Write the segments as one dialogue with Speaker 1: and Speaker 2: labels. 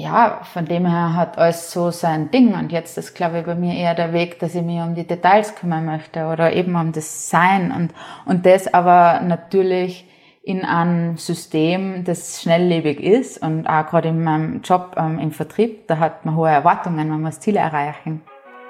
Speaker 1: ja, von dem her hat alles so sein Ding. Und jetzt ist, glaube ich, bei mir eher der Weg, dass ich mich um die Details kümmern möchte oder eben um das Sein. Und das aber natürlich in einem System, das schnelllebig ist. Und auch gerade in meinem Job im Vertrieb, da hat man hohe Erwartungen, man muss Ziele erreichen.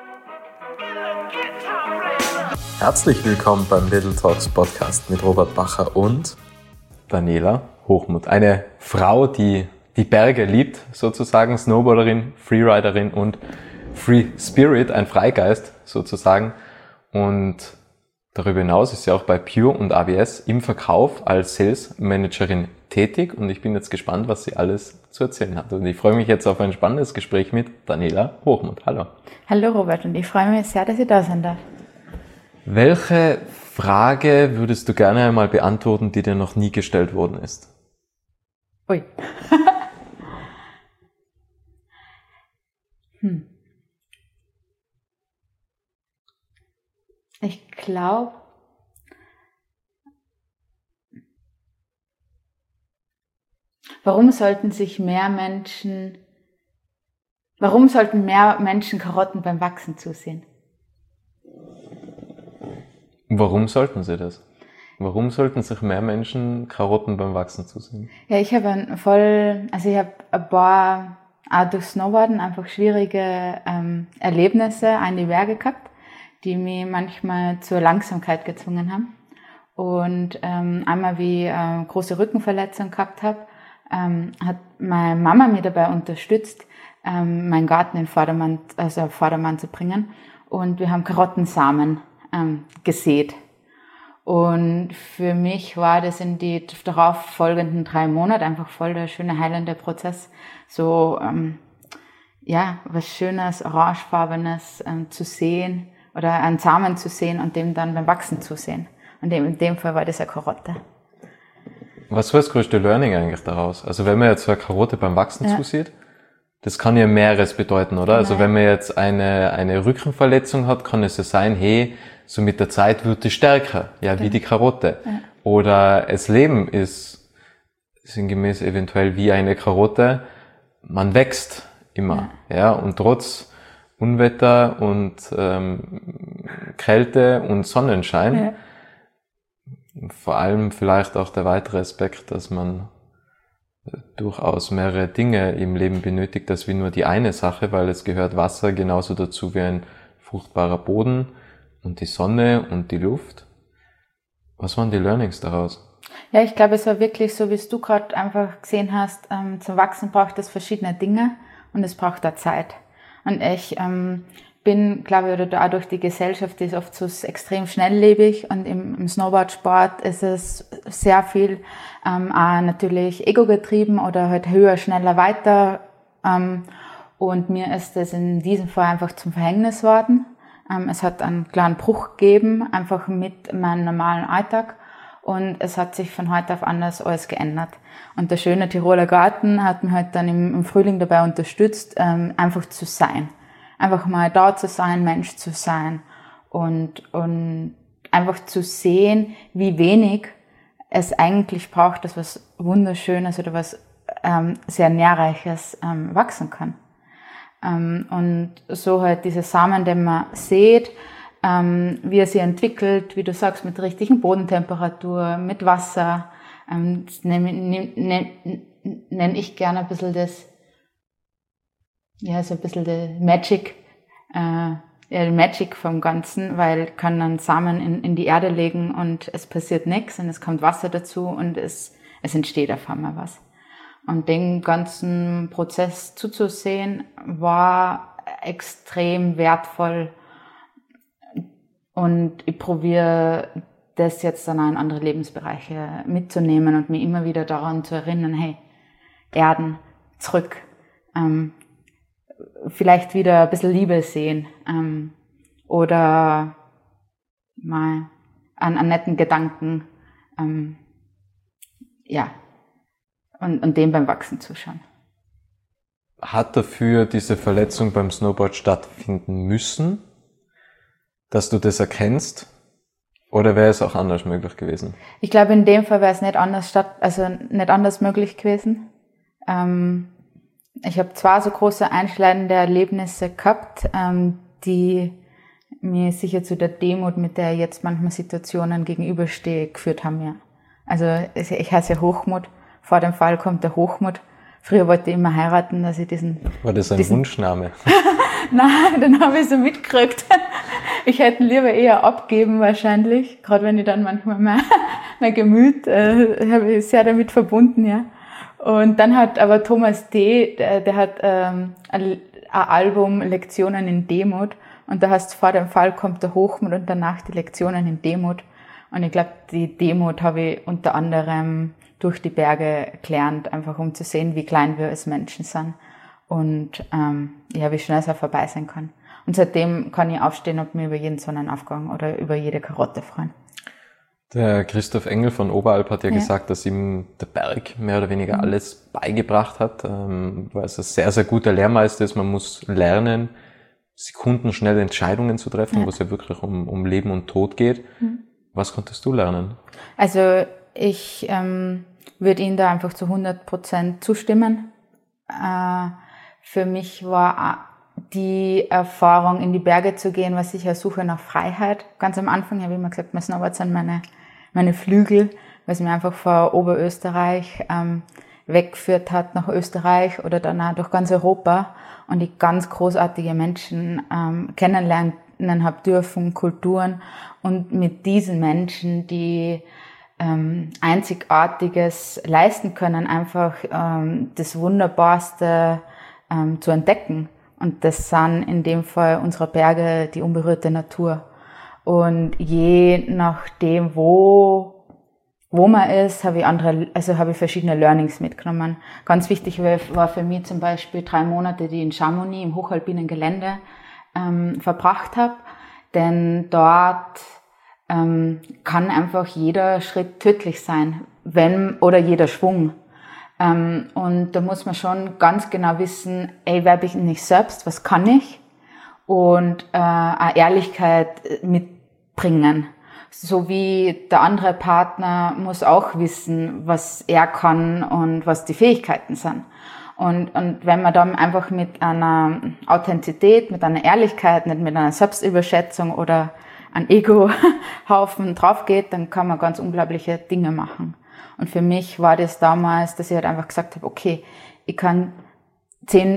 Speaker 2: Herzlich willkommen beim Little Talks Podcast mit Robert Bacher und Daniela Hochmuth. Eine Frau, die die Berge liebt, sozusagen, Snowboarderin, Freeriderin und Free Spirit, ein Freigeist sozusagen. Und darüber hinaus ist sie auch bei Pure und AWS im Verkauf als Sales Managerin tätig. Und ich bin jetzt gespannt, was sie alles zu erzählen hat. Und ich freue mich jetzt auf ein spannendes Gespräch mit Daniela Hochmuth. Hallo.
Speaker 1: Hallo Robert, und ich freue mich sehr, dass ich da sein darf.
Speaker 2: Welche Frage würdest du gerne einmal beantworten, die dir noch nie gestellt worden ist?
Speaker 1: Ui. Ich glaube, warum sollten mehr Menschen Karotten beim Wachsen zusehen?
Speaker 2: Warum sollten sie das? Warum sollten sich mehr Menschen Karotten beim Wachsen zusehen?
Speaker 1: Ja, ich habe ein paar, auch durch Snowboarden, einfach schwierige Erlebnisse an die Berge gehabt, die mich manchmal zur Langsamkeit gezwungen haben. Und einmal, wie ich eine große Rückenverletzung gehabt habe, hat meine Mama mir dabei unterstützt, meinen Garten in Vordermann zu bringen. Und wir haben Karottensamen gesät. Und für mich war das in die darauf folgenden 3 Monate einfach voll der schöne heilende Prozess. So, was Schönes, Orangefarbenes zu sehen oder einen Samen zu sehen und dem dann beim Wachsen zu sehen. Und in dem Fall war das eine Karotte.
Speaker 2: Was war das größte Learning eigentlich daraus? Also wenn man jetzt so eine Karotte beim Wachsen zusieht, das kann ja mehreres bedeuten, oder? Genau. Also wenn man jetzt eine Rückenverletzung hat, kann es ja sein, hey, so mit der Zeit wird es stärker, wie die Karotte. Ja. Oder das Leben ist sinngemäß eventuell wie eine Karotte, man wächst immer, und trotz Unwetter und Kälte und Sonnenschein, vor allem vielleicht auch der weitere Aspekt, dass man durchaus mehrere Dinge im Leben benötigt, als wie nur die eine Sache, weil es gehört Wasser genauso dazu wie ein fruchtbarer Boden und die Sonne und die Luft. Was waren die Learnings daraus?
Speaker 1: Ja, ich glaube, es war wirklich so, wie es du gerade einfach gesehen hast, zum Wachsen braucht es verschiedene Dinge und es braucht da Zeit. Und ich bin, glaube ich, oder auch durch die Gesellschaft, die ist oft so extrem schnelllebig und im Snowboardsport ist es sehr viel auch natürlich ego-getrieben oder halt höher, schneller, weiter. Und mir ist das in diesem Fall einfach zum Verhängnis worden. Es hat einen kleinen Bruch gegeben, einfach mit meinem normalen Alltag. Und es hat sich von heute auf anders alles geändert. Und der schöne Tiroler Garten hat mich halt dann im Frühling dabei unterstützt, einfach zu sein. Einfach mal da zu sein, Mensch zu sein. Und einfach zu sehen, wie wenig es eigentlich braucht, dass was Wunderschönes oder was sehr Nährreiches wachsen kann. Und so halt diese Samen, den man sieht, wie er sich entwickelt, wie du sagst, mit der richtigen Bodentemperatur, mit Wasser, das nenn ich gerne ein bisschen das, so ein bisschen die Magic, die Magic vom Ganzen, weil ich kann dann Samen in die Erde legen und es passiert nichts und es kommt Wasser dazu und es entsteht auf einmal was. Und den ganzen Prozess zuzusehen, war extrem wertvoll. Und ich probiere das jetzt dann auch in andere Lebensbereiche mitzunehmen und mich immer wieder daran zu erinnern, hey, Erden, zurück, vielleicht wieder ein bisschen Liebe sehen, oder mal an netten Gedanken, und dem beim Wachsen zuschauen.
Speaker 2: Hat dafür diese Verletzung beim Snowboard stattfinden müssen, dass du das erkennst? Oder wäre es auch anders möglich gewesen?
Speaker 1: Ich glaube, in dem Fall wäre es nicht anders möglich gewesen. Ich habe 2 so große einschneidende Erlebnisse gehabt, die mir sicher zu der Demut, mit der ich jetzt manchmal Situationen gegenüberstehe, geführt haben. Ja. Also ich heiße ja Hochmut. Vor dem Fall kommt der Hochmut. Früher wollte ich immer heiraten, dass ich diesen... War das ein
Speaker 2: Wunschname?
Speaker 1: Nein, den habe ich so mitgekriegt. Ich hätte ihn lieber eher abgeben wahrscheinlich, gerade wenn ich dann manchmal mein Gemüt habe ich sehr damit verbunden, ja. Und dann hat aber Thomas D., der hat ein Album Lektionen in Demut und da heißt vor dem Fall kommt der Hochmut und danach die Lektionen in Demut. Und ich glaube, die Demut habe ich unter anderem durch die Berge gelernt, einfach um zu sehen, wie klein wir als Menschen sind und wie schnell es auch vorbei sein kann. Und seitdem kann ich aufstehen und mir über jeden Sonnenaufgang oder über jede Karotte freuen.
Speaker 2: Der Christoph Engel von Oberalp hat ja gesagt, dass ihm der Berg mehr oder weniger alles beigebracht hat, weil es ein sehr, sehr guter Lehrmeister ist. Man muss lernen, sekundenschnell Entscheidungen zu treffen, wo es ja wirklich um Leben und Tod geht. Was konntest du lernen?
Speaker 1: Also ich würde Ihnen da einfach zu 100% zustimmen. Für mich war die Erfahrung, in die Berge zu gehen, was ich Suche nach Freiheit. Ganz am Anfang habe ich immer gesagt, mein Snowboard sind meine Flügel, weil es mir einfach von Oberösterreich weggeführt hat nach Österreich oder dann auch durch ganz Europa und ich ganz großartige Menschen kennenlernen habe dürfen, Kulturen und mit diesen Menschen, die Einzigartiges leisten können, einfach das Wunderbarste zu entdecken. Und das sind in dem Fall unsere Berge, die unberührte Natur. Und je nachdem, wo man ist, habe ich verschiedene Learnings mitgenommen. Ganz wichtig war für mich zum Beispiel 3 Monate, die ich in Chamonix im hochalpinen Gelände verbracht habe. Denn dort kann einfach jeder Schritt tödlich sein, oder jeder Schwung. Und da muss man schon ganz genau wissen, wer bin ich selbst, was kann ich? Und eine Ehrlichkeit mitbringen. So wie der andere Partner muss auch wissen, was er kann und was die Fähigkeiten sind. Und wenn man dann einfach mit einer Authentizität, mit einer Ehrlichkeit, nicht mit einer Selbstüberschätzung oder einem Ego-Haufen drauf geht, dann kann man ganz unglaubliche Dinge machen. Und für mich war das damals, dass ich halt einfach gesagt habe, okay, ich kann 10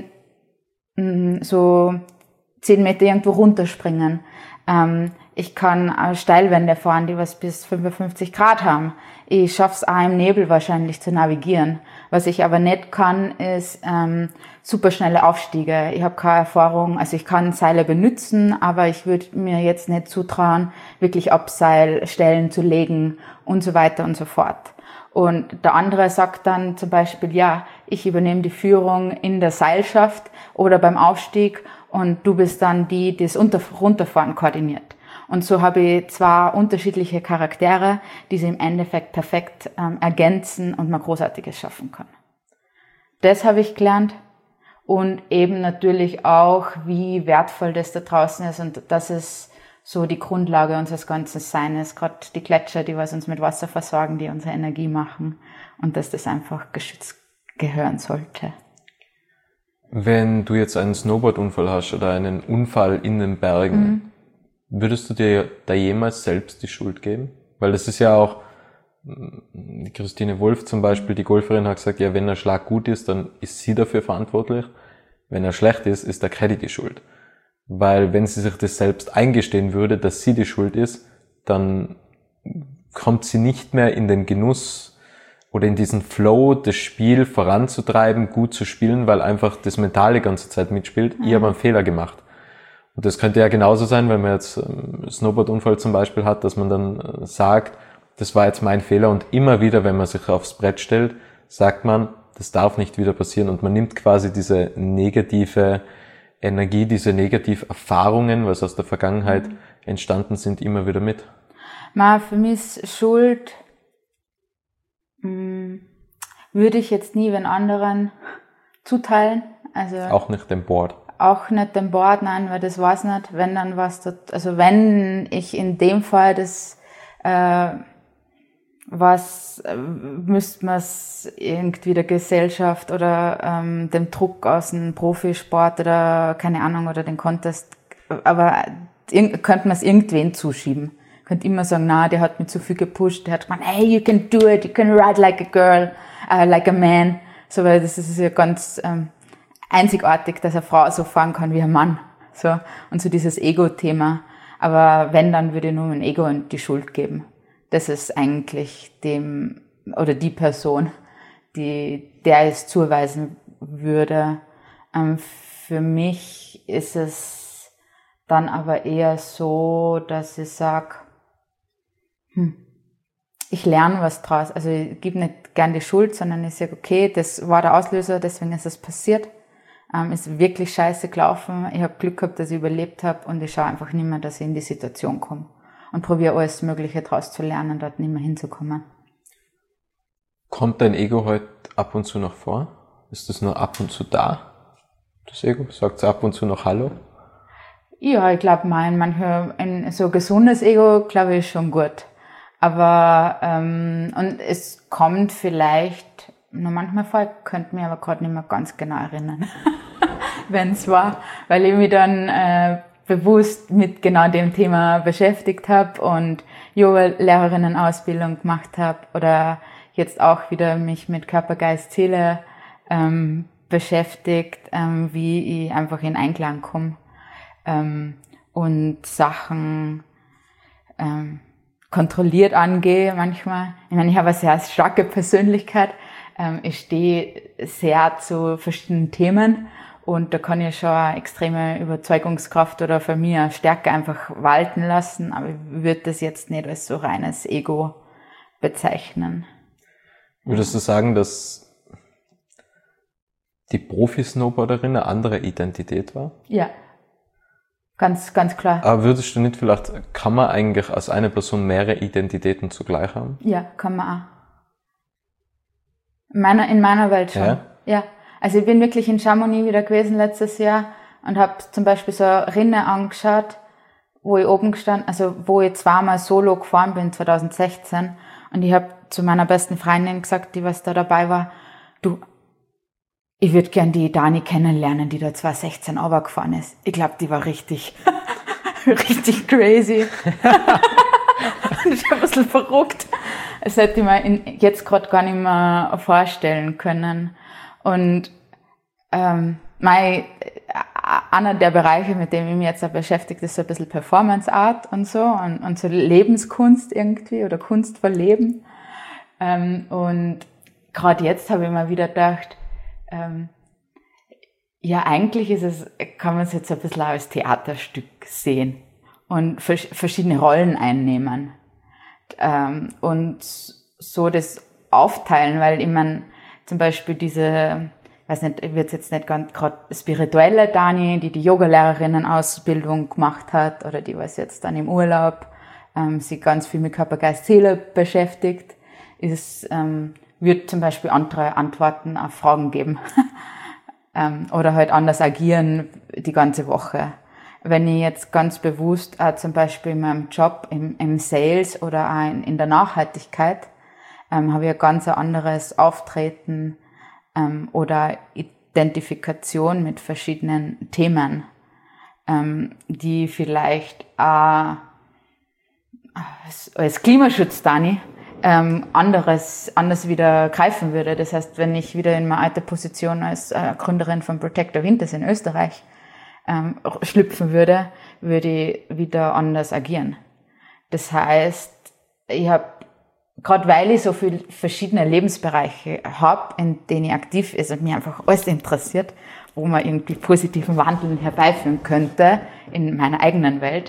Speaker 1: Meter irgendwo runterspringen. Ich kann Steilwände fahren, die was bis 55 Grad haben. Ich schaff's auch im Nebel wahrscheinlich zu navigieren. Was ich aber nicht kann, ist superschnelle Aufstiege. Ich habe keine Erfahrung, also ich kann Seile benutzen, aber ich würde mir jetzt nicht zutrauen, wirklich Abseilstellen zu legen und so weiter und so fort. Und der andere sagt dann zum Beispiel, ja, ich übernehme die Führung in der Seilschaft oder beim Aufstieg und du bist dann die das Runterfahren koordiniert. Und so habe ich 2 unterschiedliche Charaktere, die sie im Endeffekt perfekt ergänzen und man Großartiges schaffen kann. Das habe ich gelernt und eben natürlich auch, wie wertvoll das da draußen ist und das ist so die Grundlage unseres ganzen Seins, gerade die Gletscher, die was uns mit Wasser versorgen, die unsere Energie machen und dass das einfach geschützt gehören sollte.
Speaker 2: Wenn du jetzt einen Snowboardunfall hast oder einen Unfall in den Bergen, würdest du dir da jemals selbst die Schuld geben? Weil das ist ja auch, die Christine Wolf zum Beispiel, die Golferin, hat gesagt, ja, wenn der Schlag gut ist, dann ist sie dafür verantwortlich. Wenn er schlecht ist der Caddy die Schuld. Weil wenn sie sich das selbst eingestehen würde, dass sie die Schuld ist, dann kommt sie nicht mehr in den Genuss oder in diesen Flow, das Spiel voranzutreiben, gut zu spielen, weil einfach das Mentale die ganze Zeit mitspielt. Ich habe einen Fehler gemacht. Und das könnte ja genauso sein, wenn man jetzt einen Snowboardunfall zum Beispiel hat, dass man dann sagt, das war jetzt mein Fehler und immer wieder, wenn man sich aufs Brett stellt, sagt man, das darf nicht wieder passieren und man nimmt quasi diese negative Energie, diese Negativerfahrungen, was aus der Vergangenheit entstanden sind, immer wieder mit.
Speaker 1: Für mich ist Schuld, würde ich jetzt nie den anderen zuteilen. Also
Speaker 2: auch nicht dem Board.
Speaker 1: Auch nicht dem Board, nein, weil das war's nicht. Wenn dann was dort, also wenn ich in dem Fall das was müsste man es irgendwie der Gesellschaft oder dem Druck aus dem Profisport oder keine Ahnung oder den Contest, aber könnte man es irgendwen zuschieben. Könnte immer sagen, na, der hat mich zu viel gepusht, der hat gemeint, hey, you can do it, you can ride like a girl, like a man. So, weil das ist ja ganz einzigartig, dass eine Frau so fahren kann wie ein Mann. So, und so dieses Ego-Thema. Aber wenn, dann würde ich nur mein Ego die Schuld geben. Das ist eigentlich dem, oder die Person, der es zuweisen würde. Für mich ist es dann aber eher so, dass ich sage, ich lerne was draus. Also ich gebe nicht gern die Schuld, sondern ich sage, okay, das war der Auslöser, deswegen ist es passiert. Ist wirklich scheiße gelaufen. Ich habe Glück gehabt, dass ich überlebt habe und ich schaue einfach nicht mehr, dass ich in die Situation komme. Und probiere alles Mögliche daraus zu lernen, dort nicht mehr hinzukommen.
Speaker 2: Kommt dein Ego heute ab und zu noch vor? Ist das nur ab und zu da? Das Ego? Sagt es ab und zu noch Hallo?
Speaker 1: Ja, ich glaube, ein so gesundes Ego, glaube ich, ist schon gut. Aber, und es kommt vielleicht nur manchmal vor, ich könnte mich aber gerade nicht mehr ganz genau erinnern, wenn es war, weil ich mich dann bewusst mit genau dem Thema beschäftigt habe und Yoga-Lehrerinnen-Ausbildung gemacht habe oder jetzt auch wieder mich mit Körper, Geist, Seele beschäftigt, wie ich einfach in Einklang komme und Sachen kontrolliert angehe manchmal. Ich meine, ich habe eine sehr starke Persönlichkeit. Ich stehe sehr zu verschiedenen Themen und da kann ich schon eine extreme Überzeugungskraft oder für mich eine Stärke einfach walten lassen, aber ich würde das jetzt nicht als so reines Ego bezeichnen.
Speaker 2: Würdest du sagen, dass die Profi-Snowboarderin eine andere Identität war?
Speaker 1: Ja, ganz klar.
Speaker 2: Aber würdest du nicht vielleicht, kann man eigentlich als eine Person mehrere Identitäten zugleich haben?
Speaker 1: Ja, kann man auch. In meiner Welt schon. Ja. Also ich bin wirklich in Chamonix wieder gewesen letztes Jahr und habe zum Beispiel so eine Rinne angeschaut, wo ich oben gestanden, also wo ich zweimal solo gefahren bin, 2016. Und ich habe zu meiner besten Freundin gesagt, die was da dabei war, du, ich würde gern die Dani kennenlernen, die da 2016 runtergefahren ist. Ich glaube, die war richtig crazy. Und ich bin ein bisschen verrückt. Das hätte ich mir jetzt gerade gar nicht mehr vorstellen können. Und einer der Bereiche, mit dem ich mich jetzt auch beschäftigt, ist so ein bisschen Performance Art und so und so Lebenskunst irgendwie oder Kunst für Leben. Und gerade jetzt habe ich mir wieder gedacht, ja, eigentlich kann man es jetzt ein bisschen als Theaterstück sehen und verschiedene Rollen einnehmen. Und so das aufteilen, weil ich meine, zum Beispiel diese, weiß nicht, ich würde jetzt nicht ganz gerade spirituelle Dani, die Yoga-Lehrerinnen-Ausbildung gemacht hat oder die was jetzt dann im Urlaub sich ganz viel mit Körper, Geist, Seele beschäftigt, wird zum Beispiel andere Antworten auf Fragen geben oder halt anders agieren die ganze Woche. Wenn ich jetzt ganz bewusst zum Beispiel in meinem Job im Sales oder auch in der Nachhaltigkeit habe ich ein ganz anderes Auftreten oder Identifikation mit verschiedenen Themen, die vielleicht auch als Klimaschutz, Dani, anders wieder greifen würde. Das heißt, wenn ich wieder in meine alte Position als Gründerin von Protector Winters in Österreich schlüpfen würde ich wieder anders agieren. Das heißt, ich habe, gerade weil ich so viele verschiedene Lebensbereiche habe, in denen ich aktiv ist und mich einfach alles interessiert, wo man irgendwie positiven Wandel herbeiführen könnte in meiner eigenen Welt,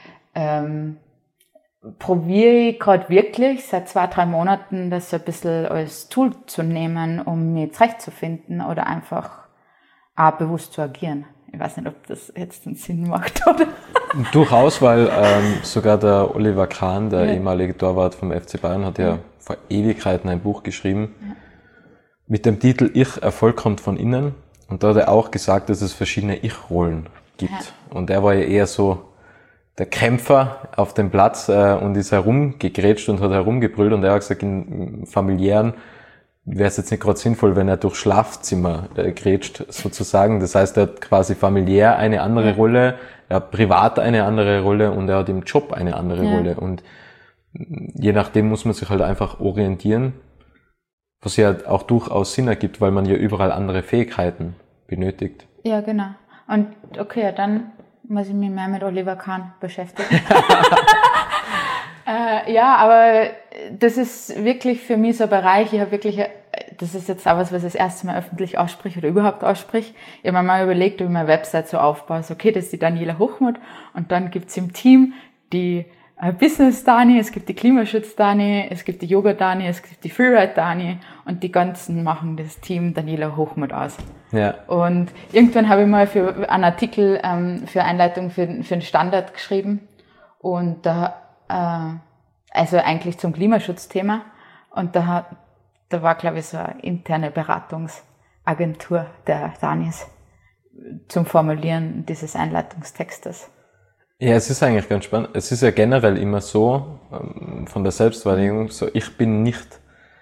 Speaker 1: probiere ich gerade wirklich seit 2-3 Monaten das so ein bisschen als Tool zu nehmen, um mich zurechtzufinden oder einfach auch bewusst zu agieren. Ich weiß nicht, ob das jetzt einen Sinn macht, oder?
Speaker 2: Durchaus, weil sogar der Oliver Kahn, der ehemalige Torwart vom FC Bayern, hat ja vor Ewigkeiten ein Buch geschrieben mit dem Titel Ich, Erfolg kommt von innen. Und da hat er auch gesagt, dass es verschiedene Ich-Rollen gibt. Ja. Und er war ja eher so Kämpfer auf dem Platz und ist herumgegrätscht und hat herumgebrüllt und er hat gesagt, in familiären wäre es jetzt nicht gerade sinnvoll, wenn er durchs Schlafzimmer grätscht, sozusagen. Das heißt, er hat quasi familiär eine andere Rolle, er hat privat eine andere Rolle und er hat im Job eine andere Rolle. Und je nachdem muss man sich halt einfach orientieren, was ja auch durchaus Sinn ergibt, weil man ja überall andere Fähigkeiten benötigt.
Speaker 1: Ja, genau. Und okay, dann muss ich mich mehr mit Oliver Kahn beschäftigen. Ja, aber das ist wirklich für mich so ein Bereich, ich habe wirklich, das ist jetzt auch was ich das erste Mal öffentlich ausspreche oder überhaupt ausspreche. Ich habe mir mal überlegt, wie ich meine Website so aufbaue. Okay, das ist die Daniela Hochmuth und dann gibt's im Team die Business-Dani, es gibt die Klimaschutz-Dani, es gibt die Yoga-Dani, es gibt die Freeride-Dani und die ganzen machen das Team Daniela Hochmuth aus.
Speaker 2: Ja.
Speaker 1: Und irgendwann habe ich mal für einen Artikel, für Einleitung für den Standard geschrieben und da, also eigentlich zum Klimaschutzthema und da war, glaube ich, so eine interne Beratungsagentur der Danis zum Formulieren dieses Einleitungstextes.
Speaker 2: Ja, es ist eigentlich ganz spannend. Es ist ja generell immer so, von der Selbstwahrnehmung, so ich bin nicht,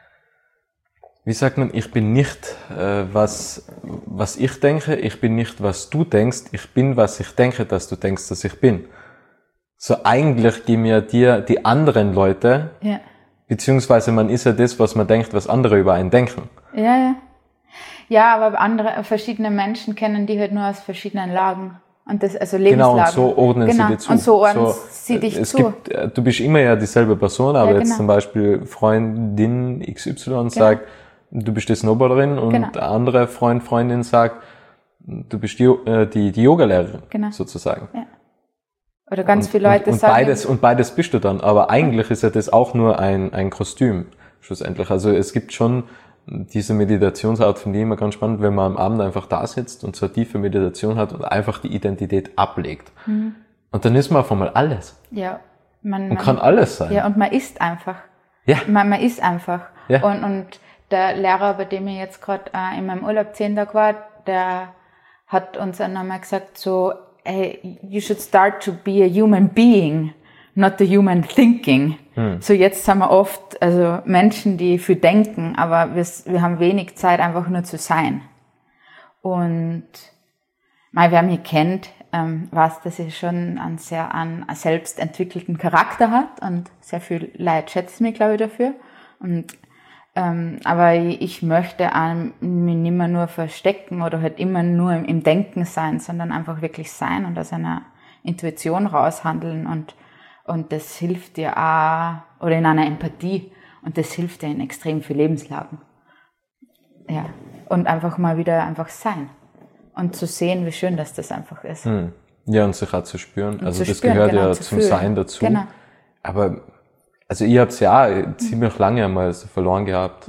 Speaker 2: wie sagt man, ich bin nicht, was ich denke, ich bin nicht, was du denkst, ich bin, was ich denke, dass du denkst, dass ich bin. So eigentlich geben ja dir die anderen Leute, beziehungsweise man ist ja das, was man denkt, was andere über einen denken.
Speaker 1: Ja. Ja, aber verschiedene Menschen kennen die halt nur aus verschiedenen Lagen. Und das, also Lebenslagen.
Speaker 2: Genau, und so ordnen sie dir zu.
Speaker 1: Und so ordnen sie dich zu.
Speaker 2: Du bist immer ja dieselbe Person, aber jetzt zum Beispiel Freundin XY sagt, du bist die Snowboarderin und der andere Freundin sagt, du bist die Yogalehrerin, sozusagen.
Speaker 1: Ja. Oder ganz viele Leute sagen.
Speaker 2: Und beides bist du dann. Aber eigentlich ist ja das auch nur ein Kostüm, schlussendlich. Also es gibt schon diese Meditationsart, finde ich immer ganz spannend, wenn man am Abend einfach da sitzt und so eine tiefe Meditation hat und einfach die Identität ablegt. Mhm. Und dann ist man auf einmal alles.
Speaker 1: Ja.
Speaker 2: Man kann alles sein.
Speaker 1: Ja, und man ist einfach.
Speaker 2: Ja.
Speaker 1: Man ist einfach.
Speaker 2: Ja.
Speaker 1: Und der Lehrer, bei dem ich jetzt gerade in meinem Urlaub 10 Tage war, der hat uns dann einmal gesagt so, hey, you should start to be a human being, not the human thinking. So jetzt sind wir oft, also Menschen, die viel denken, aber wir haben wenig Zeit, einfach nur zu sein. Und wer mich kennt, weiß, dass ich schon einen selbst entwickelten Charakter hat und sehr viel Leute schätzen mich, glaube ich, dafür. Und aber ich möchte mich nicht mehr nur verstecken oder halt immer nur im Denken sein, sondern einfach wirklich sein und aus einer Intuition raushandeln und das hilft dir auch, oder in einer Empathie, und das hilft dir in extrem viel Lebenslagen. Ja. Und einfach mal wieder einfach sein. Und zu sehen, wie schön das einfach ist.
Speaker 2: Ja, und sich auch zu spüren. Also das gehört ja zum Sein dazu.
Speaker 1: Genau.
Speaker 2: Aber, also ich hab's ja auch ziemlich lange einmal so verloren gehabt.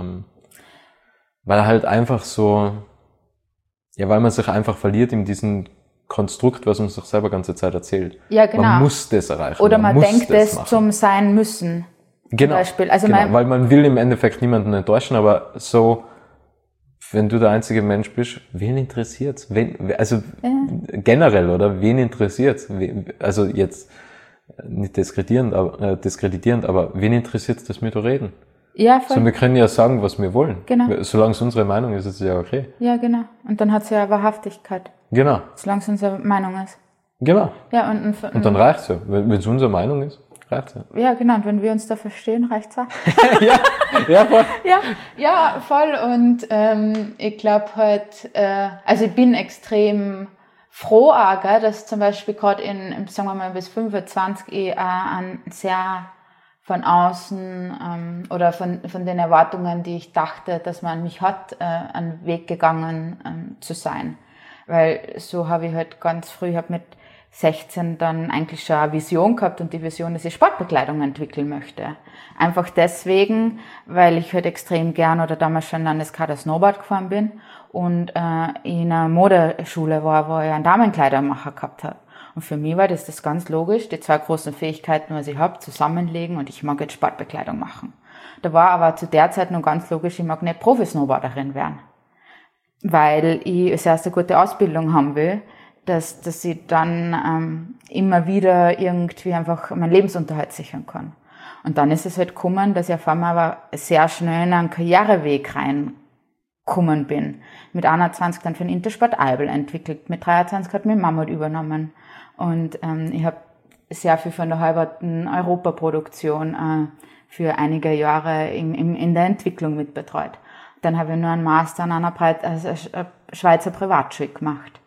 Speaker 2: Weil halt einfach so, ja, weil man sich einfach verliert in diesem Konstrukt, was man sich selber ganze Zeit erzählt.
Speaker 1: Ja, genau.
Speaker 2: Man muss das erreichen.
Speaker 1: Oder man denkt es zum Sein müssen.
Speaker 2: Genau.
Speaker 1: Zum Beispiel. Also
Speaker 2: weil man will im Endeffekt niemanden enttäuschen, aber so, wenn du der einzige Mensch bist, wen interessiert's? Generell, oder? Wen interessiert's? Also jetzt nicht diskreditierend, aber wen interessiert's, dass wir da reden?
Speaker 1: Ja, voll.
Speaker 2: So, wir können ja sagen, was wir wollen.
Speaker 1: Genau.
Speaker 2: Solange es unsere Meinung ist, ist es ja okay.
Speaker 1: Ja, genau. Und dann hat es ja Wahrhaftigkeit.
Speaker 2: Genau.
Speaker 1: Solange es unsere Meinung ist.
Speaker 2: Genau.
Speaker 1: Ja,
Speaker 2: und dann reicht's ja. Wenn es unsere Meinung ist, reicht's ja.
Speaker 1: Ja, genau. Und wenn wir uns da verstehen, reicht's auch.
Speaker 2: ja, voll.
Speaker 1: Ja, voll. Und ich glaube halt, also ich bin extrem froh auch, gell, dass zum Beispiel gerade sagen wir mal bis 25 ich ein sehr von außen oder von den Erwartungen, die ich dachte, dass man an mich hat, einen Weg gegangen zu sein. Weil so habe ich halt ganz früh, habe mit 16 dann eigentlich schon eine Vision gehabt und die Vision, dass ich Sportbekleidung entwickeln möchte. Einfach deswegen, weil ich halt extrem gern oder damals schon Landeskader Snowboard gefahren bin und in einer Modeschule war, wo ich einen Damenkleidermacher gehabt habe. Und für mich war das ganz logisch, die zwei großen Fähigkeiten, was ich habe, zusammenlegen und ich mag jetzt Sportbekleidung machen. Da war aber zu der Zeit noch ganz logisch, ich mag nicht Profi-Snowboarderin werden. Weil ich als erste gute Ausbildung haben will, dass ich dann immer wieder irgendwie einfach meinen Lebensunterhalt sichern kann. Und dann ist es halt gekommen, dass ich auf einmal aber sehr schnell in einen Karriereweg reingekommen bin. Mit 21 dann für den Intersport Eibel entwickelt, mit 23 hat mir Mammut übernommen. Und ich habe sehr viel von der halberten Europaproduktion für einige Jahre in der Entwicklung mitbetreut. Dann habe ich nur einen Master an einer Schweizer Privatschule gemacht.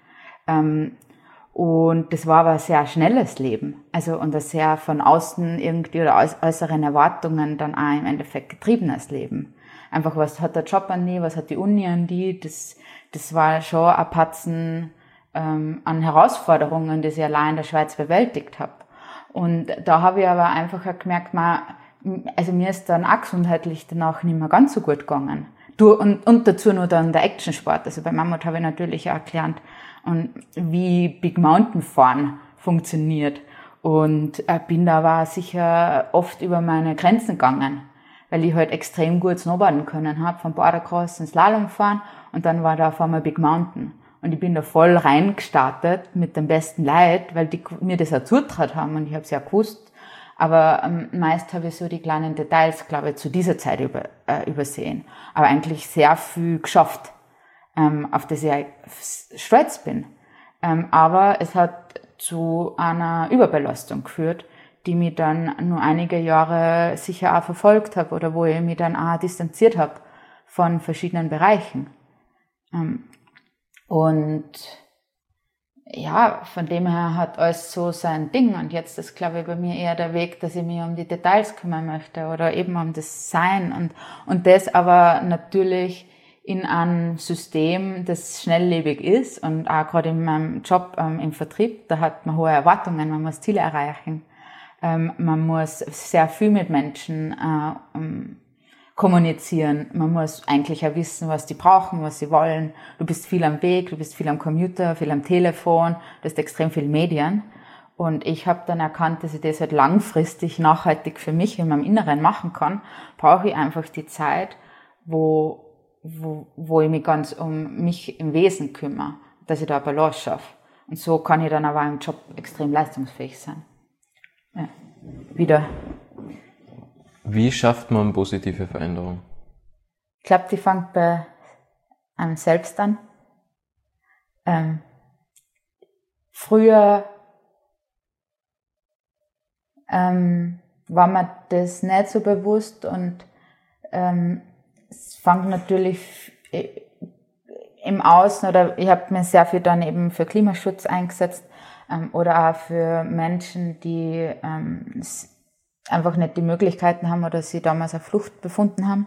Speaker 1: Und das war aber ein sehr schnelles Leben. Also, und ein sehr von außen irgendwie oder äußeren Erwartungen dann auch im Endeffekt getriebenes Leben. Einfach, was hat der Job an die, was hat die Uni an die, das war schon ein Patzen an Herausforderungen, die ich allein in der Schweiz bewältigt habe. Und da habe ich aber einfach auch gemerkt, also mir ist dann auch gesundheitlich danach nicht mehr ganz so gut gegangen. Und dazu noch dann der Actionsport. Also bei Mammut habe ich natürlich auch gelernt, wie Big Mountain Fahren funktioniert. Und bin da aber sicher oft über meine Grenzen gegangen, weil ich halt extrem gut snowboarden können habe, vom Bordercross ins Slalom fahren und dann war da auf einmal Big Mountain. Und ich bin da voll reingestartet mit den besten Leuten, weil die mir das auch zutraut haben und ich habe es ja gewusst. Aber meist habe ich so die kleinen Details, glaube ich, zu dieser Zeit übersehen. Aber eigentlich sehr viel geschafft, auf das ich stolz bin. Aber es hat zu einer Überbelastung geführt, die mich dann nur einige Jahre sicher auch verfolgt habe oder wo ich mich dann auch distanziert habe von verschiedenen Bereichen. Und ja, von dem her hat alles so sein Ding. Und jetzt ist, glaube ich, bei mir eher der Weg, dass ich mich um die Details kümmern möchte oder eben um das Sein. Und das aber natürlich in einem System, das schnelllebig ist. Und auch gerade in meinem Job im Vertrieb, da hat man hohe Erwartungen, man muss Ziele erreichen. Man muss sehr viel mit Menschen kommunizieren. Man muss eigentlich auch wissen, was die brauchen, was sie wollen. Du bist viel am Weg, du bist viel am Computer, viel am Telefon, du hast extrem viel Medien. Und ich habe dann erkannt, dass ich das halt langfristig, nachhaltig für mich in meinem Inneren machen kann, brauche ich einfach die Zeit, wo ich mich ganz um mich im Wesen kümmere, dass ich da eine Balance schaffe. Und so kann ich dann aber im Job extrem leistungsfähig sein. Ja. Wieder.
Speaker 2: Wie schafft man positive Veränderung?
Speaker 1: Ich glaube, die fängt bei einem selbst an. Früher war mir das nicht so bewusst und es fängt natürlich im Außen, oder ich habe mir sehr viel dann eben für Klimaschutz eingesetzt oder auch für Menschen, die einfach nicht die Möglichkeiten haben oder sie damals auf Flucht befunden haben.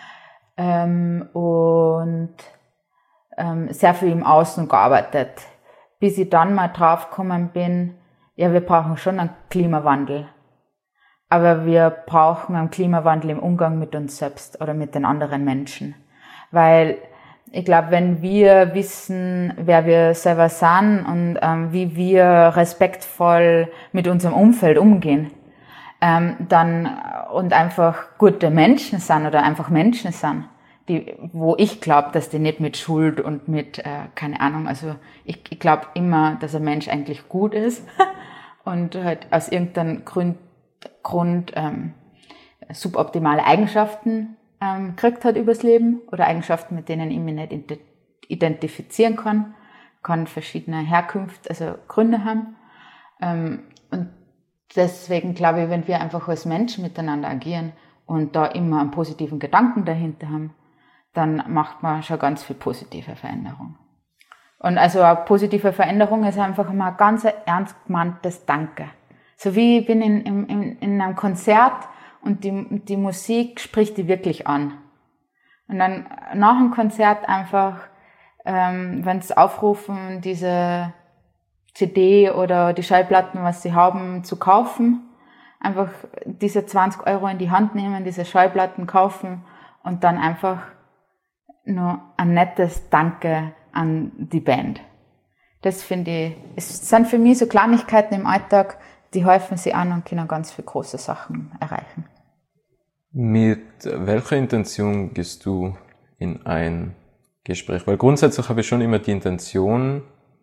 Speaker 1: Und sehr viel im Außen gearbeitet, bis ich dann mal drauf gekommen bin, ja, wir brauchen schon einen Klimawandel. Aber wir brauchen einen Klimawandel im Umgang mit uns selbst oder mit den anderen Menschen. Weil ich glaube, wenn wir wissen, wer wir selber sind und wie wir respektvoll mit unserem Umfeld umgehen, dann und einfach gute Menschen sind oder einfach Menschen sind, wo ich glaube, dass die nicht mit Schuld und mit, keine Ahnung, also ich glaube immer, dass ein Mensch eigentlich gut ist und halt aus irgendeinem Grund suboptimale Eigenschaften gekriegt hat übers Leben oder Eigenschaften, mit denen ich mich nicht identifizieren kann verschiedene Herkünfte, also Gründe haben. Und deswegen glaube ich, wenn wir einfach als Menschen miteinander agieren und da immer einen positiven Gedanken dahinter haben, dann macht man schon ganz viel positive Veränderung. Und also eine positive Veränderung ist einfach mal ein ganz ernst gemeintes Danke. So wie ich bin in einem Konzert und die Musik spricht die wirklich an. Und dann nach dem Konzert einfach, wenn sie aufrufen, diese CD oder die Schallplatten, was sie haben, zu kaufen, einfach diese 20 € in die Hand nehmen, diese Schallplatten kaufen und dann einfach nur ein nettes Danke an die Band. Das finde ich, es sind für mich so Kleinigkeiten im Alltag, die helfen sie an und können ganz viele große Sachen erreichen.
Speaker 2: Mit welcher Intention gehst du in ein Gespräch? Weil grundsätzlich habe ich schon immer die Intention,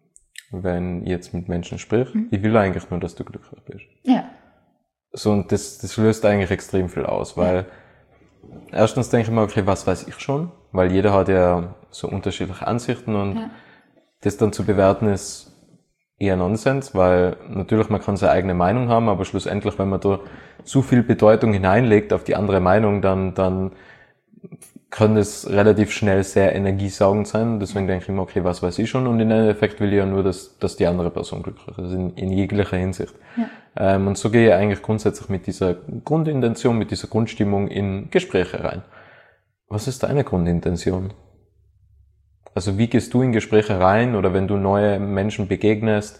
Speaker 2: wenn ich jetzt mit Menschen sprich. Ich will eigentlich nur, dass du glücklich bist.
Speaker 1: Ja.
Speaker 2: So, und das löst eigentlich extrem viel aus, weil erstens denke ich mir, okay, was weiß ich schon? Weil jeder hat ja so unterschiedliche Ansichten und das dann zu bewerten ist eher Nonsens, weil natürlich man kann seine eigene Meinung haben, aber schlussendlich, wenn man da zu viel Bedeutung hineinlegt auf die andere Meinung, dann kann das relativ schnell sehr energiesaugend sein. Deswegen denke ich mir, okay, was weiß ich schon? Und im Endeffekt will ich ja nur, dass die andere Person glücklich ist, in jeglicher Hinsicht. Ja. Und so gehe ich eigentlich grundsätzlich mit dieser Grundintention, mit dieser Grundstimmung in Gespräche rein. Was ist deine Grundintention? Also wie gehst du in Gespräche rein oder wenn du neue Menschen begegnest?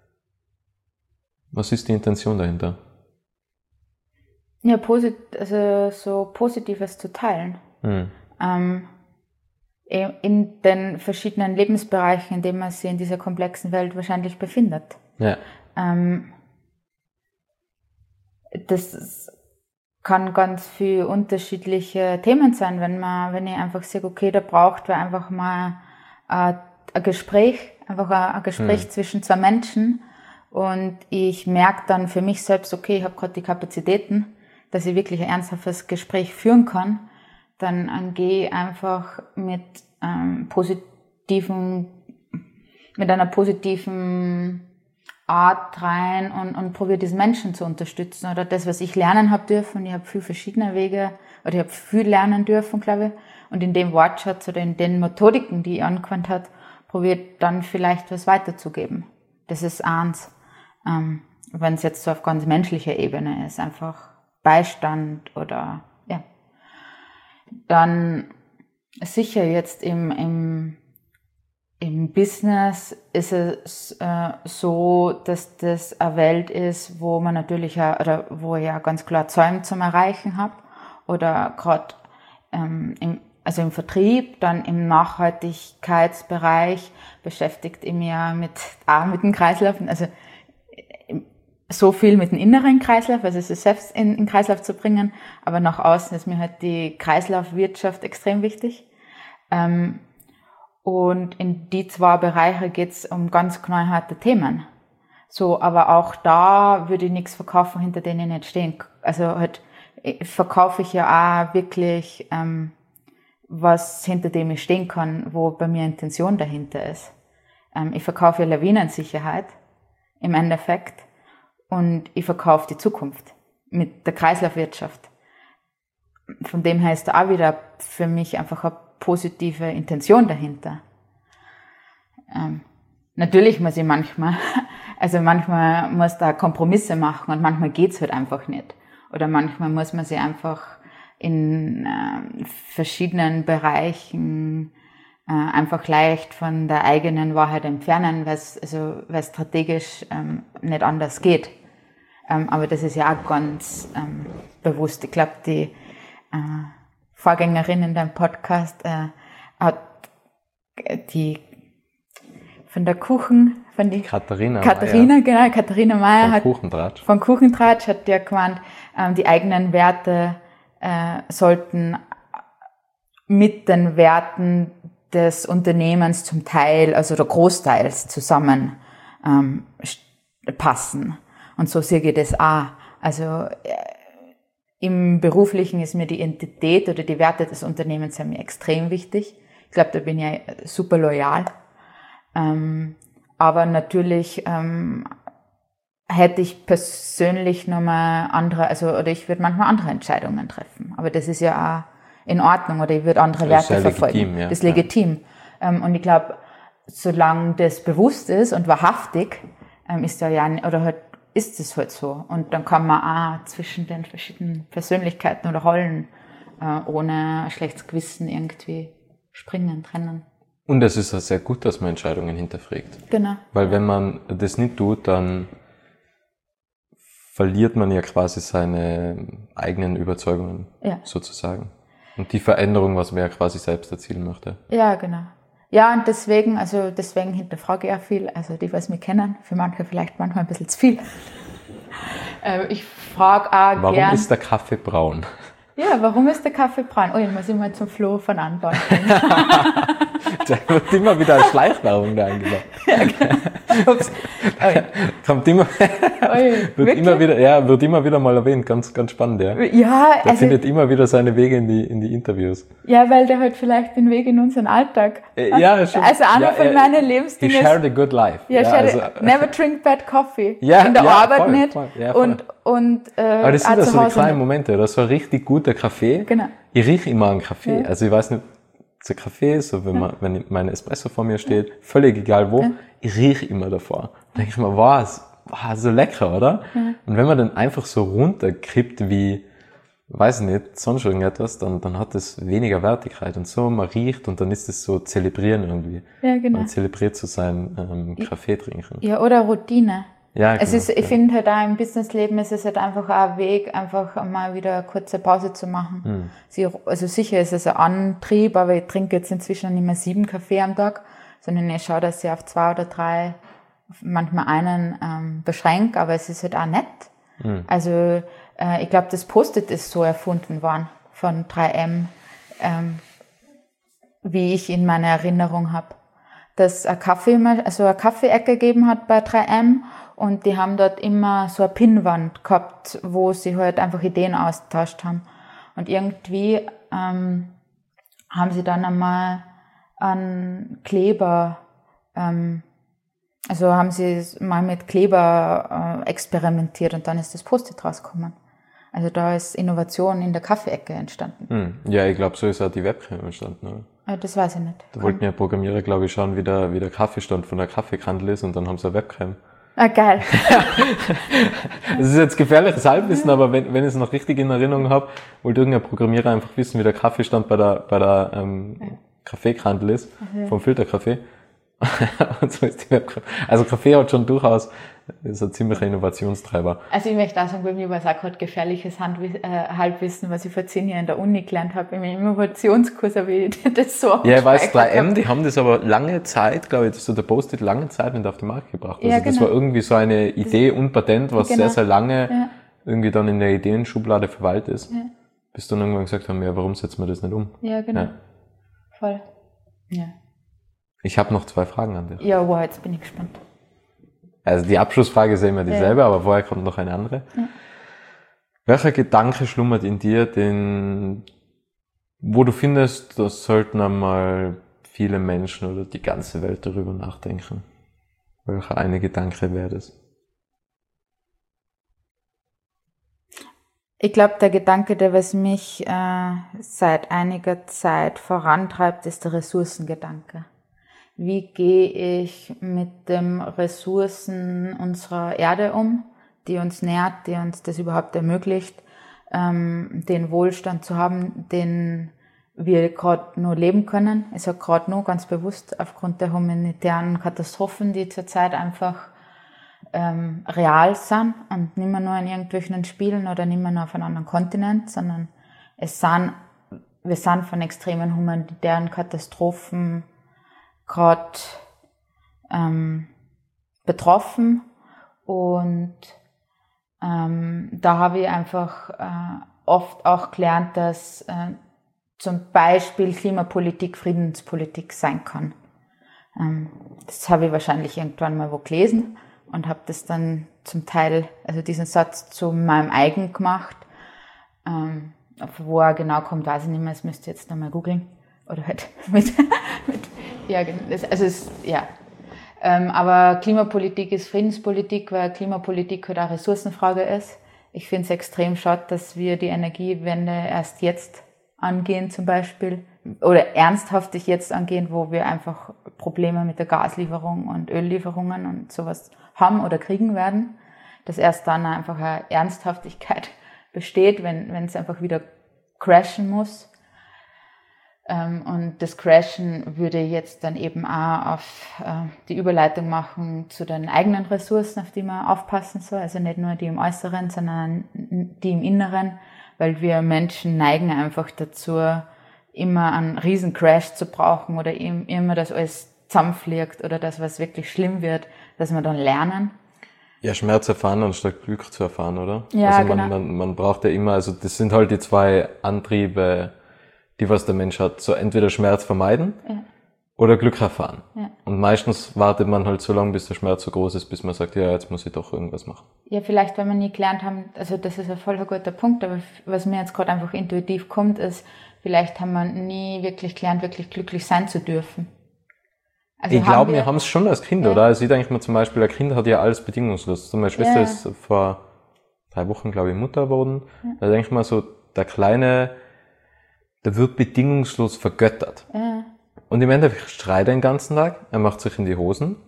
Speaker 2: Was ist die Intention dahinter?
Speaker 1: Ja, so Positives zu teilen. In den verschiedenen Lebensbereichen, in denen man sich in dieser komplexen Welt wahrscheinlich befindet.
Speaker 2: Ja.
Speaker 1: Das kann ganz viele unterschiedliche Themen sein, wenn ich einfach sage, okay, da braucht wir einfach mal ein Gespräch, zwischen zwei Menschen und ich merke dann für mich selbst, okay, ich habe gerade die Kapazitäten, dass ich wirklich ein ernsthaftes Gespräch führen kann, dann gehe ich einfach mit einer positiven Art rein und probiere diesen Menschen zu unterstützen oder das, was ich lernen habe dürfen. Ich habe viel verschiedene Wege oder ich habe viel lernen dürfen, glaube ich. Und in dem Wortschatz oder in den Methodiken, die ich angewandt habe, probiert dann vielleicht was weiterzugeben. Das ist eins. Wenn es jetzt so auf ganz menschlicher Ebene ist, einfach Beistand oder ja. Dann sicher jetzt im Business ist es so, dass das eine Welt ist, wo man natürlich wo ich ja ganz klar Zahlen zum Erreichen habe oder gerade im Vertrieb, dann im Nachhaltigkeitsbereich beschäftigt ich mich ja mit dem Kreislauf, also so viel mit dem inneren Kreislauf, also es selbst in den Kreislauf zu bringen, aber nach außen ist mir halt die Kreislaufwirtschaft extrem wichtig. Und in die zwei Bereiche geht's um ganz knallharte Themen. So, aber auch da würde ich nichts verkaufen, hinter denen ich nicht stehen. Also halt verkaufe ich ja auch wirklich was, hinter dem ich stehen kann, wo bei mir Intention dahinter ist. Ich verkaufe ja Lawinensicherheit im Endeffekt und ich verkaufe die Zukunft mit der Kreislaufwirtschaft. Von dem her ist da auch wieder für mich einfach eine positive Intention dahinter. Natürlich muss ich manchmal muss da Kompromisse machen und manchmal geht's halt einfach nicht. Oder manchmal muss man sich einfach in verschiedenen Bereichen einfach leicht von der eigenen Wahrheit entfernen, weil es strategisch nicht anders geht. Aber das ist ja auch ganz bewusst. Ich glaube, die Vorgängerin in deinem Podcast hat die Katharina Meier hat von Kuchentratsch hat ja gemeint, die eigenen Werte sollten mit den Werten des Unternehmens zum Teil, also der Großteils zusammen passen. Und so sehe ich das auch. Also im Beruflichen ist mir die Identität oder die Werte des Unternehmens mir extrem wichtig. Ich glaube, da bin ich ja super loyal. Aber natürlich hätte ich persönlich nochmal oder ich würde manchmal andere Entscheidungen treffen. Aber das ist ja auch in Ordnung oder ich würde andere Werte verfolgen. Legitim, ja. Das ist legitim. Und ich glaube, solange das bewusst ist und wahrhaftig, ist es halt so. Und dann kann man auch zwischen den verschiedenen Persönlichkeiten oder Rollen ohne ein schlechtes Gewissen irgendwie trennen.
Speaker 2: Und es ist auch sehr gut, dass man Entscheidungen hinterfragt.
Speaker 1: Genau.
Speaker 2: Weil wenn man das nicht tut, dann verliert man ja quasi seine eigenen Überzeugungen, sozusagen. Und die Veränderung, was man ja quasi selbst erzielen möchte.
Speaker 1: Ja, genau. Ja, und deswegen hinterfrage ich auch viel, also die, was mich kennen, für manche vielleicht manchmal ein bisschen zu viel. Ich frage auch
Speaker 2: Warum ist der Kaffee braun?
Speaker 1: Ja, warum ist der Kaffee braun? Oh, jetzt muss ich mal zum Flo von Anbau.
Speaker 2: Da wird immer wieder eine Schleichwerbung da eingebaut.
Speaker 1: Ja, genau. Ups.
Speaker 2: Kommt immer, wird immer wieder mal erwähnt. Ganz, ganz spannend, ja.
Speaker 1: Ja,
Speaker 2: der findet immer wieder seine Wege in die Interviews.
Speaker 1: Ja, weil der halt vielleicht den Weg in unseren Alltag.
Speaker 2: Ja, schon.
Speaker 1: Also einer von meinen Lebensdingen.
Speaker 2: He shared a good life.
Speaker 1: Ja, never drink bad coffee. In der Arbeit voll, nicht. Voll, voll.
Speaker 2: Aber das sind so die kleinen Momente. Das war richtig guter Kaffee.
Speaker 1: Genau.
Speaker 2: Ich rieche immer einen Kaffee. Ja. Also ich weiß nicht, so Kaffee, so wenn mein Espresso vor mir steht, völlig egal wo, ich rieche immer davor. Da denke ich mir, wow, so lecker, oder? Ja. Und wenn man dann einfach so runterkippt wie, weiß ich nicht, sonst irgendetwas, dann hat das weniger Wertigkeit. Und so, man riecht und dann ist es so zelebrieren irgendwie.
Speaker 1: Ja, genau.
Speaker 2: Man zelebriert so sein Kaffee trinken.
Speaker 1: Ja, oder Routine.
Speaker 2: Ja, genau.
Speaker 1: Ich finde halt auch im Businessleben ist es halt einfach auch ein Weg, einfach mal wieder eine kurze Pause zu machen. Also sicher ist es ein Antrieb, aber ich trinke jetzt inzwischen nicht mehr 7 Kaffee am Tag, sondern ich schaue, dass ich auf 2 oder 3, manchmal einen beschränke, aber es ist halt auch nett. Also ich glaube, das Post-it ist so erfunden worden von 3M, wie ich in meiner Erinnerung habe, dass eine Kaffeeecke gegeben hat bei 3M. Und die haben dort immer so eine Pinnwand gehabt, wo sie halt einfach Ideen austauscht haben. Und irgendwie haben sie dann einmal einen Kleber, also haben sie mal mit Kleber experimentiert und dann ist das Post-it rausgekommen. Also da ist Innovation in der Kaffeeecke entstanden.
Speaker 2: Ja, ich glaube, so ist auch die Webcam entstanden, oder?
Speaker 1: Das weiß ich nicht.
Speaker 2: Da wollten ja Programmierer, glaube ich, schauen, wie der Kaffeestand von der Kaffeekandel ist und dann haben sie eine Webcam.
Speaker 1: Ah, geil.
Speaker 2: Das ist jetzt gefährliches Halbwissen, aber wenn ich es noch richtig in Erinnerung habe, wollte irgendein Programmierer einfach wissen, wie der Kaffeestand bei der Kaffeekandel ist, vom Filterkaffee. Und so ist die Webcam. Also Kaffee hat schon durchaus, ist ein ziemlicher Innovationstreiber.
Speaker 1: Also ich möchte auch sagen, bei mir war es auch gerade gefährliches Halbwissen, was ich vor 10 Jahren in der Uni gelernt habe. Im Innovationskurs habe ich das so.
Speaker 2: Ja, ich weiß, 3M, die haben das aber lange Zeit, glaube ich, so der Post-it lange Zeit nicht auf den Markt gebracht. Also das war irgendwie so eine Idee und Patent, was sehr, sehr lange irgendwie dann in der Ideenschublade verweilt ist. Ja. Bis dann irgendwann gesagt haben, ja, warum setzen wir das nicht um?
Speaker 1: Ja, genau. Ja. Voll. Ja.
Speaker 2: Ich habe noch 2 Fragen an dich.
Speaker 1: Ja, wow, jetzt bin ich gespannt.
Speaker 2: Also die Abschlussfrage ist ja immer dieselbe, aber vorher kommt noch eine andere. Ja. Welcher Gedanke schlummert in dir, wo du findest, das sollten einmal viele Menschen oder die ganze Welt darüber nachdenken? Welcher eine Gedanke wäre das?
Speaker 1: Ich glaube, der Gedanke, der was mich seit einiger Zeit vorantreibt, ist der Ressourcengedanke. Wie gehe ich mit den Ressourcen unserer Erde um, die uns nährt, die uns das überhaupt ermöglicht, den Wohlstand zu haben, den wir gerade nur leben können. Ich sage gerade nur ganz bewusst aufgrund der humanitären Katastrophen, die zurzeit einfach real sind und nicht mehr nur in irgendwelchen Spielen oder nicht mehr nur auf einem anderen Kontinent, sondern wir sind von extremen humanitären Katastrophen gerade betroffen und da habe ich einfach oft auch gelernt, dass zum Beispiel Klimapolitik Friedenspolitik sein kann. Das habe ich wahrscheinlich irgendwann mal wo gelesen und habe das dann zum Teil, also diesen Satz zu meinem eigen gemacht. Wo er genau kommt, weiß ich nicht mehr, das müsst ihr jetzt nochmal googeln. Oder halt aber Klimapolitik ist Friedenspolitik, weil Klimapolitik halt auch Ressourcenfrage ist. Ich finde es extrem schade, dass wir die Energiewende erst jetzt angehen zum Beispiel oder ernsthaftig jetzt angehen, wo wir einfach Probleme mit der Gaslieferung und Öllieferungen und sowas haben oder kriegen werden. Dass erst dann einfach eine Ernsthaftigkeit besteht, wenn es einfach wieder crashen muss. Und das Crashen würde jetzt dann eben auch auf die Überleitung machen zu den eigenen Ressourcen, auf die man aufpassen soll. Also nicht nur die im Äußeren, sondern die im Inneren, weil wir Menschen neigen einfach dazu, immer einen riesen Crash zu brauchen oder immer, dass alles zusammenfliegt oder dass was wirklich schlimm wird, dass wir dann lernen.
Speaker 2: Ja, Schmerz erfahren anstatt Glück zu erfahren, oder?
Speaker 1: Ja,
Speaker 2: also
Speaker 1: genau.
Speaker 2: Man braucht ja immer, also das sind halt die 2 Antriebe, die was der Mensch hat. So entweder Schmerz vermeiden oder Glück erfahren.
Speaker 1: Ja.
Speaker 2: Und meistens wartet man halt so lange, bis der Schmerz so groß ist, bis man sagt, ja, jetzt muss ich doch irgendwas machen.
Speaker 1: Ja, vielleicht, weil wir nie gelernt haben, also das ist ein voll guter Punkt, aber was mir jetzt gerade einfach intuitiv kommt, ist, vielleicht haben wir nie wirklich gelernt, wirklich glücklich sein zu dürfen. Also
Speaker 2: ich glaube, wir haben es schon als Kind, oder? Also ich denke mir zum Beispiel, ein Kind hat ja alles bedingungslos. So, meine Schwester ist vor 3 Wochen, glaube ich, Mutter geworden. Ja. Da denke ich mal so, der Kleine, der wird bedingungslos vergöttert.
Speaker 1: Ja.
Speaker 2: Und im Endeffekt schreit er den ganzen Tag, er macht sich in die Hosen,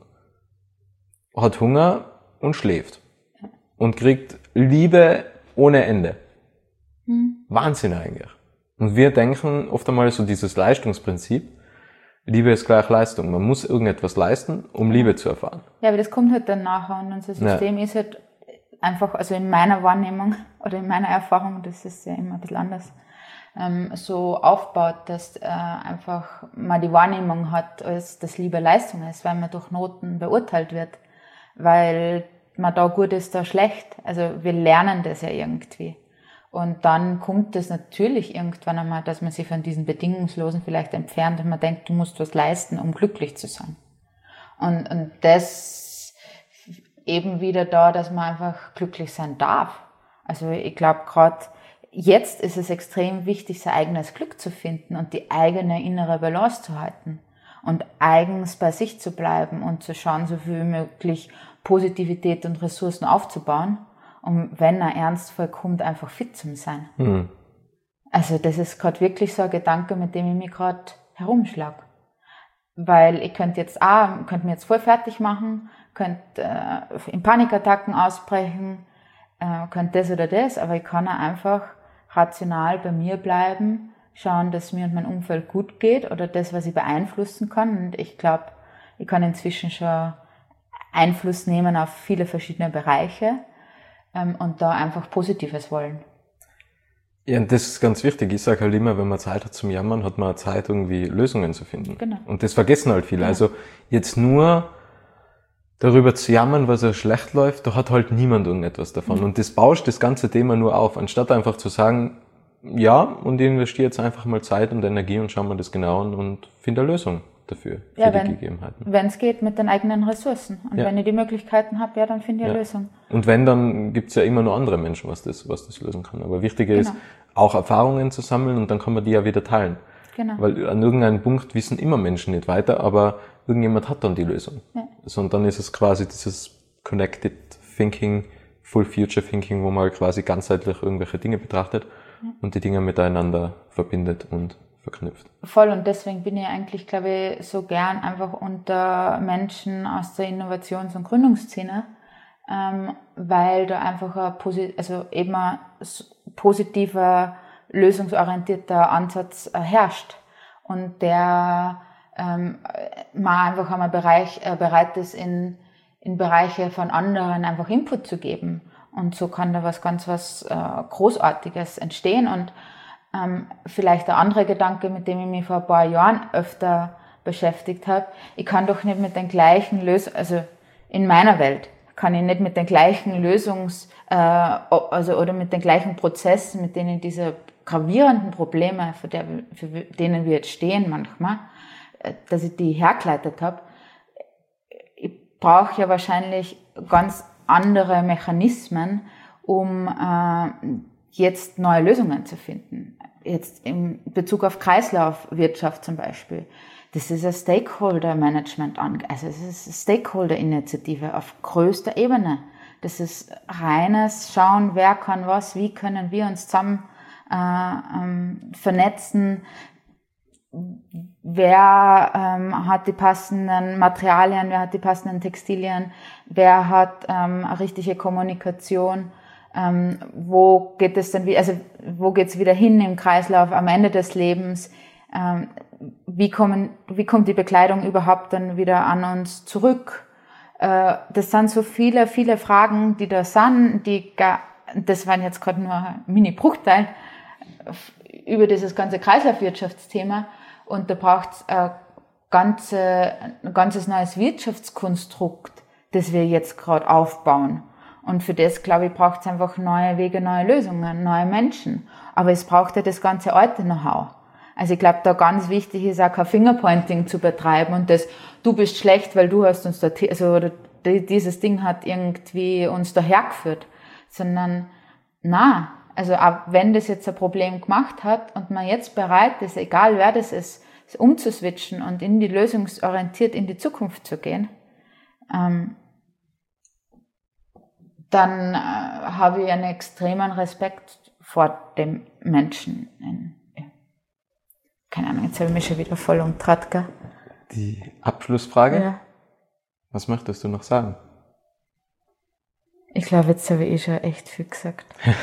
Speaker 2: hat Hunger und schläft. Ja. Und kriegt Liebe ohne Ende. Wahnsinn eigentlich. Und wir denken oft einmal so dieses Leistungsprinzip, Liebe ist gleich Leistung. Man muss irgendetwas leisten, um Liebe zu erfahren.
Speaker 1: Ja, aber das kommt halt dann nachher und unser System ist halt einfach, also in meiner Wahrnehmung oder in meiner Erfahrung, das ist ja immer ein bisschen anders, so aufbaut, dass einfach man die Wahrnehmung hat, als dass Liebe Leistung ist, weil man durch Noten beurteilt wird, weil man da gut ist, da schlecht. Also wir lernen das ja irgendwie. Und dann kommt es natürlich irgendwann einmal, dass man sich von diesen Bedingungslosen vielleicht entfernt und man denkt, du musst was leisten, um glücklich zu sein. Und das eben wieder da, dass man einfach glücklich sein darf. Also ich glaube, gerade jetzt ist es extrem wichtig, sein eigenes Glück zu finden und die eigene innere Balance zu halten und eigens bei sich zu bleiben und zu schauen, so viel wie möglich Positivität und Ressourcen aufzubauen, um, wenn ein Ernstfall kommt, einfach fit zu sein. Also das ist gerade wirklich so ein Gedanke, mit dem ich mich gerade herumschlage. Weil ich könnte mir jetzt voll fertig machen, könnte in Panikattacken ausbrechen, könnte das oder das, aber ich kann auch einfach rational bei mir bleiben, schauen, dass mir und mein Umfeld gut geht oder das, was ich beeinflussen kann. Und ich glaube, ich kann inzwischen schon Einfluss nehmen auf viele verschiedene Bereiche. Und da einfach Positives wollen.
Speaker 2: Ja, und das ist ganz wichtig. Ich sage halt immer, wenn man Zeit hat zum Jammern, hat man Zeit, irgendwie Lösungen zu finden.
Speaker 1: Genau.
Speaker 2: Und das vergessen halt viele.
Speaker 1: Genau.
Speaker 2: Also jetzt nur darüber zu jammern, was ja schlecht läuft, da hat halt niemand irgendetwas davon. Und das bauscht das ganze Thema nur auf, anstatt einfach zu sagen, ja, und ich investiere jetzt einfach mal Zeit und Energie und schauen wir das genau an und finde eine Lösung dafür, für die Gegebenheiten.
Speaker 1: Wenn es geht, mit den eigenen Ressourcen. Und wenn ich die Möglichkeiten habe, dann finde ich eine Lösung.
Speaker 2: Und wenn, dann gibt's ja immer nur andere Menschen, was das lösen kann. Aber wichtiger ist, auch Erfahrungen zu sammeln und dann kann man die ja wieder teilen.
Speaker 1: Genau.
Speaker 2: Weil an irgendeinem Punkt wissen immer Menschen nicht weiter, aber irgendjemand hat dann die Lösung. Ja. So, und dann ist es quasi dieses Connected Thinking, Full Future Thinking, wo man quasi ganzheitlich irgendwelche Dinge betrachtet und die Dinge miteinander verbindet und verknüpft. Voll,
Speaker 1: und deswegen bin ich eigentlich, glaube ich, so gern einfach unter Menschen aus der Innovations- und Gründungsszene, weil da einfach ein positiver, lösungsorientierter Ansatz herrscht und der man einfach einmal bereit ist, in Bereiche von anderen einfach Input zu geben. Und so kann da was Großartiges entstehen. Und vielleicht ein anderer Gedanke, mit dem ich mich vor ein paar Jahren öfter beschäftigt habe. Ich kann doch nicht mit den gleichen also in meiner Welt kann ich nicht mit den gleichen oder mit den gleichen Prozessen, mit denen diese gravierenden Probleme, für denen wir jetzt stehen manchmal, dass ich die hergeleitet habe. Ich brauche ja wahrscheinlich ganz andere Mechanismen, um jetzt neue Lösungen zu finden. Jetzt in Bezug auf Kreislaufwirtschaft zum Beispiel. Das ist ein Stakeholder-Management, also es ist eine Stakeholder-Initiative auf größter Ebene. Das ist reines Schauen, wer kann was, wie können wir uns zusammen vernetzen, wer hat die passenden Materialien, wer hat die passenden Textilien, wer hat eine richtige Kommunikation, wo geht es dann wo geht's wieder hin im Kreislauf am Ende des Lebens, wie kommt die Bekleidung überhaupt dann wieder an uns zurück? Das sind so viele Fragen, die da sind, das waren jetzt gerade nur ein Mini-Bruchteil über dieses ganze Kreislaufwirtschaftsthema, und da braucht es ein ganzes neues Wirtschaftskonstrukt, das wir jetzt gerade aufbauen. Und für das, glaube ich, braucht es einfach neue Wege, neue Lösungen, neue Menschen. Aber es braucht ja das ganze alte Know-how. Also ich glaube, da ganz wichtig ist auch kein Fingerpointing zu betreiben und das, du bist schlecht, weil du hast uns da, also oder dieses Ding hat irgendwie uns dahergeführt, sondern na, also auch wenn das jetzt ein Problem gemacht hat und man jetzt bereit ist, egal wer das ist, umzuswitchen und in die lösungsorientiert in die Zukunft zu gehen, dann habe ich einen extremen Respekt vor dem Menschen. Keine Ahnung, jetzt habe ich mich schon wieder voll umtrat, gell?
Speaker 2: Die Abschlussfrage?
Speaker 1: Ja.
Speaker 2: Was möchtest du noch sagen?
Speaker 1: Ich glaube, jetzt habe ich schon echt viel gesagt.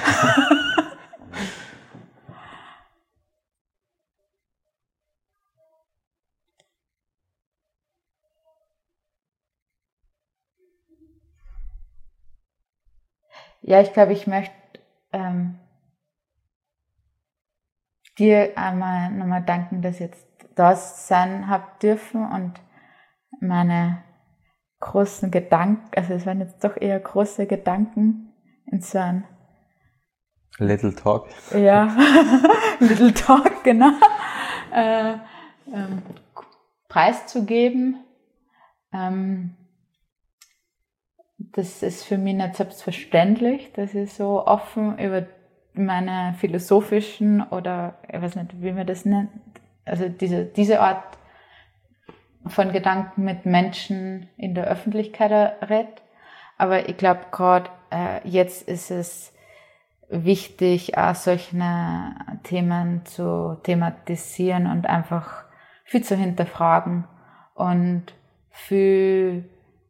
Speaker 1: Ja, ich glaube, ich möchte dir einmal nochmal danken, dass ich jetzt da sein habe dürfen und meine großen Gedanken, also es waren jetzt doch eher große Gedanken in so einem
Speaker 2: Little Talk.
Speaker 1: Ja, Little Talk, genau. Preiszugeben. Das ist für mich nicht selbstverständlich, dass ich so offen über meine philosophischen oder ich weiß nicht, wie man das nennt, also diese Art von Gedanken mit Menschen in der Öffentlichkeit redet. Aber ich glaube gerade jetzt ist es wichtig, auch solche Themen zu thematisieren und einfach viel zu hinterfragen und viel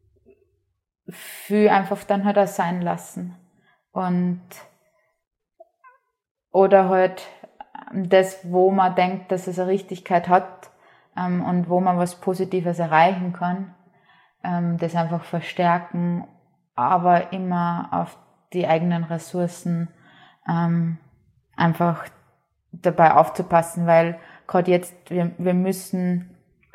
Speaker 1: einfach dann halt auch sein lassen. Und oder halt das, wo man denkt, dass es eine Richtigkeit hat und wo man was Positives erreichen kann, das einfach verstärken, aber immer auf die eigenen Ressourcen einfach dabei aufzupassen, weil gerade jetzt, wir müssen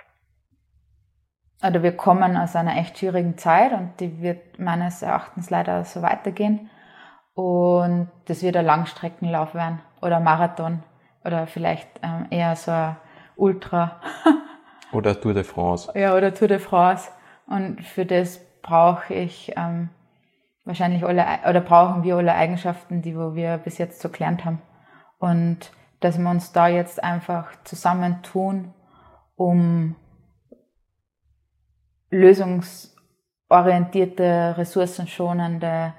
Speaker 1: oder wir kommen aus einer echt schwierigen Zeit und die wird meines Erachtens leider so weitergehen und das wird ein Langstreckenlauf werden oder Marathon oder vielleicht eher so ein Ultra.
Speaker 2: Oder Tour de France.
Speaker 1: Ja, oder Tour de France und für das brauche ich wahrscheinlich brauchen wir alle Eigenschaften, die wir bis jetzt so gelernt haben und dass wir uns da jetzt einfach zusammentun, um lösungsorientierte, ressourcenschonende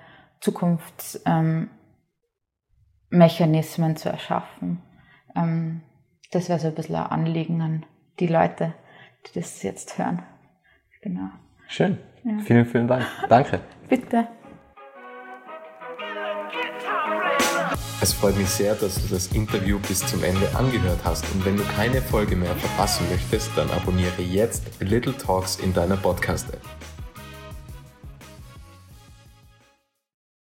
Speaker 1: Zukunftsmechanismen zu erschaffen. Das wäre so ein bisschen ein Anliegen an die Leute, die das jetzt hören. Genau.
Speaker 2: Schön. Ja. Vielen, vielen Dank. Danke.
Speaker 1: Bitte.
Speaker 2: Es freut mich sehr, dass du das Interview bis zum Ende angehört hast und wenn du keine Folge mehr verpassen möchtest, dann abonniere jetzt Little Talks in deiner Podcast-App.